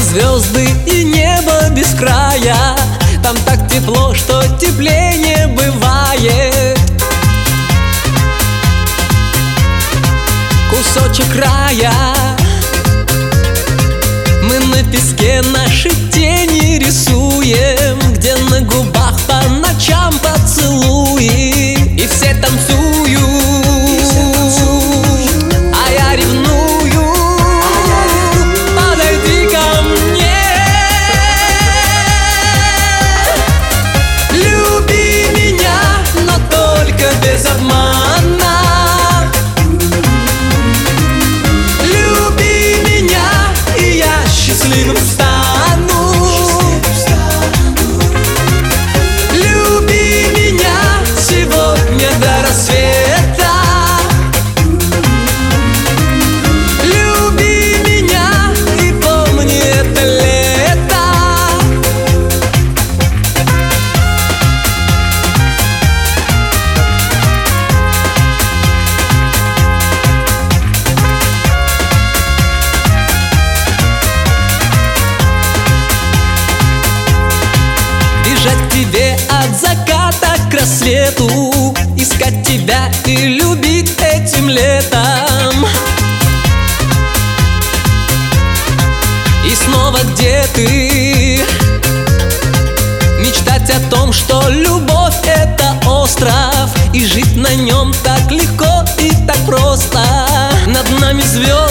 звезды и небо без края. Там так тепло, что теплее не бывает. Кусочек рая. Мы на песке наши тени рисуем, где на губах по ночам поцелуи. И все танцуют, а я ревную. Подойди ко мне, люби меня, но только без обмана. Люби меня, и я счастливым стану. Люби меня сегодня до рассвета. Люби меня и помни это лето. Бежать к тебе от заката к рассвету, искать тебя и любить этим летом. И снова где ты? Мечтать о том, что любовь — это остров, и жить на нем так легко и так просто. Над нами звезды.